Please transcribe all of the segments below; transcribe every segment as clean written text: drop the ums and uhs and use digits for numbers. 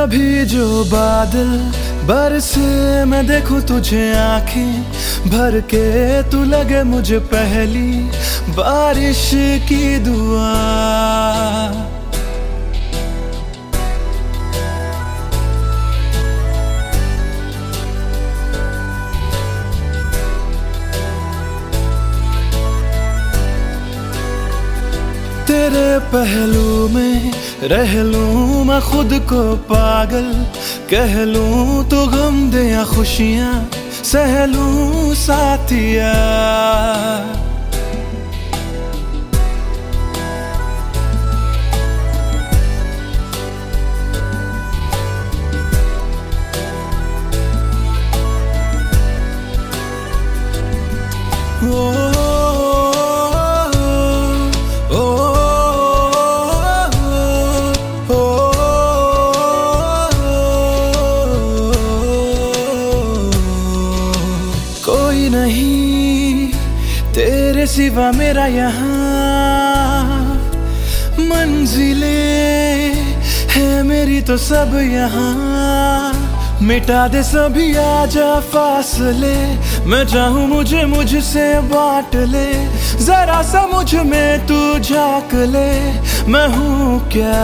कभी जो बादल बरसे मैं देखूं तुझे आंखें भर के, तू लगे मुझे पहली बारिश की दुआ। तेरे पहलू में रह लूं मैं खुद को पागल, कह लूं तो गम दे या खुशियां सह लूं साथिया। कोई नहीं तेरे सिवा मेरा यहाँ, मंजिलें है मेरी तो सब यहाँ। मिटा दे सभी आजा फासले, मैं चाहूँ मुझे मुझसे बांट ले। जरा सा मुझ में तू झांक ले, मैं हूँ क्या।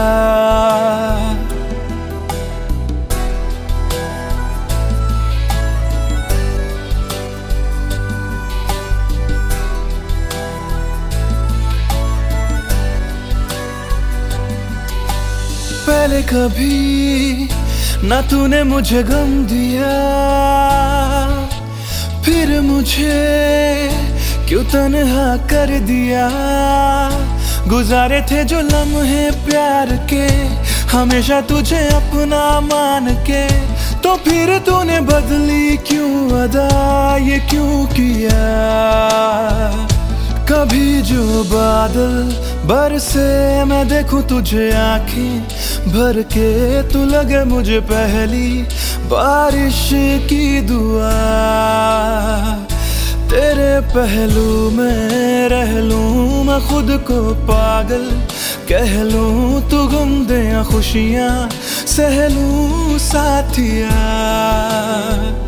पहले कभी ना तूने मुझे गम दिया, फिर मुझे क्यों तन्हा कर दिया। गुजारे थे जो लम्हे प्यार के, हमेशा तुझे अपना मान के, तो फिर तूने बदली क्यों अदा, ये क्यों किया। कभी जो बादल बरसे मैं देखूं तुझे आंखें भर के, तू लगे मुझे पहली बारिश की दुआ। तेरे पहलू में रह लूं मैं खुद को पागल, कह लूं तू गम दे या खुशियां सह लूं साथिया।